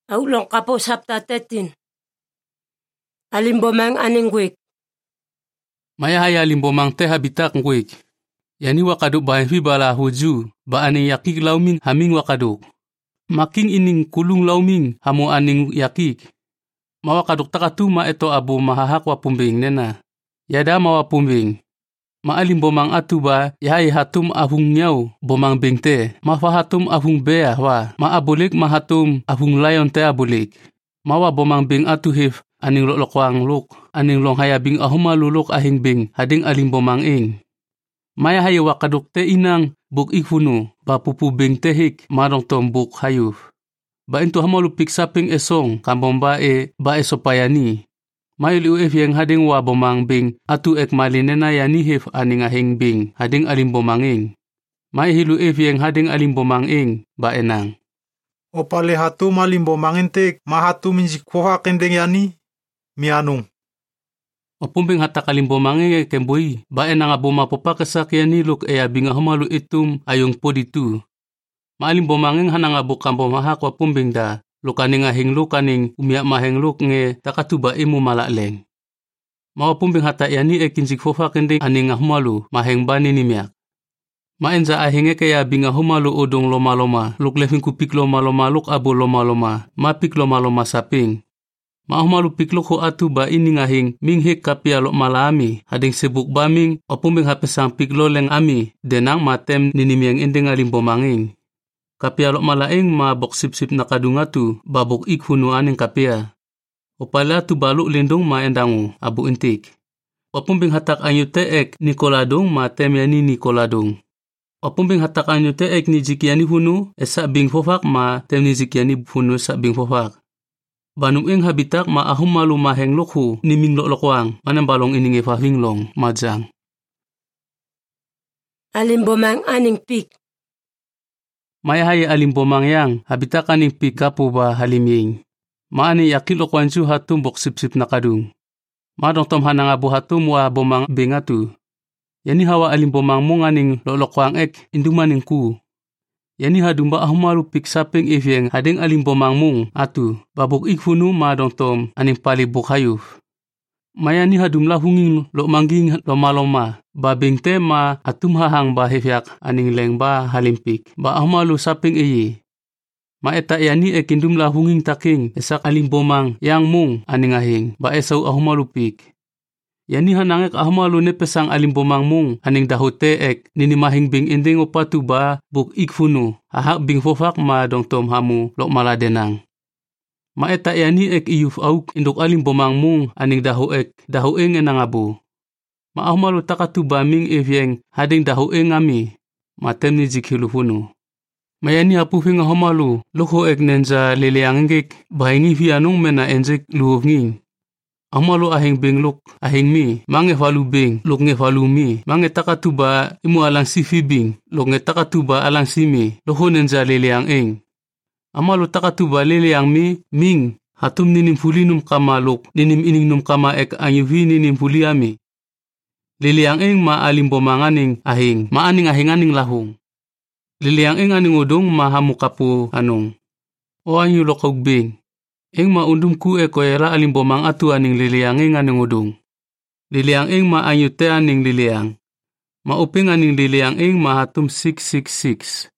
Aulong kapo sapta tetin. Alimbomang aning gwik. Maya haya alimbomang te habitak gwik. Yani wakaduk bahevi bala huju, ba aning yakik lauming haming wakaduk. Making ining kulung lauming hamu aning yakik. Mawakaduk takatu ma eto abu mahahak wapumbing nena. Yada mawapumbing. Maalim bomang atu ba yahai hatum ahung nyau bomang bengte. Mafahatum ahung bea wa. Maabulik mahatum ahung layon te abulik. Mawa bomang bing atu hif aning lokwang luk. Aning long haya bing ahuma luluk ahing bing hading alim bomang ing. Maya hayo wakaduk te inang buk ikfunu ba pupu bing tehik marong tom buk hayuf. Ba intu hamalupik saping esong kambomba ba esopayani. Mayu liu yang hading wa bomang bing atu ek malinena yani hif aning ahing bing hading alim bomang ing. May hilu yang hading alim bomang ing ba enang. O pale hatu malim bomang entek mahatu minjikpoha kendeng yani mianung. O pumbing hata kalim bomang ing kembui ba enang aboma popa kesakiani luk abing ahamalu itum ayong poditu. Maalim bomang ing hanang abu kambomahak wa pumbing da. Lukaning ahing lukaning umiak maheng luk nge takatuba imu malakleng. Mawapumbing hata yani kinsik fofa kending aning ahmalu maheng bani nimiak. Maenza ahinge kaya binga humalu udong loma-loma luk lefing kupik loma-loma luk abu loma-loma mapik loma-loma saping. Maahumalu pikluk ho atu ba ining ahing minghik kapia lok malami hading sebuk baming opumbing hapesang piklo leng ami denang matem ninimiang ending alim bomanging. Kapia lok malaing ma bok sip-sip nakadungatu babok ikhunu aning kapia. Opala tu baluk lindung ma endangu abu intik. Opumbing hatak anyu teek nikoladung ma temyani nikoladung. Opumbing hatak anyu teek ni jikiani hunu esak bing fofak ma tem ni jikiani hunu sak bing fofak. Banum ing habitak ma ahum malu maheng lokhu niming lokwang manang balong ining efahinglong majang. Alimbomang aning pik. Maya haya alim bomang yang habitakan ing pikapu ba haliming. Maani yakil okwansu hatum bok sip-sip nakadung. Madong tom hanang abu hatum wa bomang bengatu. Yani hawa alim bomang mong aning lolokwang ek indumaning ku. Yani hadumba ahumalu pik saping ifyeng hading alim bomang mong atu. Babok ikhunu madong tom aning pali bukhayuf. Maya ni hadumlah hunging lo mangging loma-loma. Ba bingte ma atum hahang ba hefyak aning leng ba halimpik. Ba ahmalu saping iyi. Ma eta yani ekindumlah hunging taking esak alim bomang yang mung aning ahing. Ba esaw ahmalu pik. Yani hanangek ahmalu nepesang alim bomang mung aning dahote ek ninimahing bing ending opatu ba buk ikfunu. Hahak bing fofak ma dong tom hamu lo maladenang. Maeta yani ek iyuf auk induk alim bomang mung aning dahu eng enang abu. Maahumalu takatu baming evyeng hading dahu eng ami. Matem ni jikhilu hunu. Mayani apufing ahomalu lukho ek nenza leleang engek bahingi fianung mena enjek luhuf nging. Ahomalu ahing bing luk ahing mi mange falu bing luk nge falu mi mange takatu ba imu alang sifi bing luk nge takatu ba alang simi lukho nenza leleang eng. Amalu takatu balele yang ming hatum ninim fulinum kama luk ninim iningnum kama ek anyuvi ninim fuliami. Lele yang eng ma alim bomanganing ahing ma aning ahinganing lahung. Lele yang eng aning udung ma hamukapu anung. O anyu lokog bing. Eng ma undum ku era alim bomang atu aning lele yang eng aning udung. Lele yang eng ma anyu te aning lele yang. Ma uping aning lele yang eng ma hatum 666.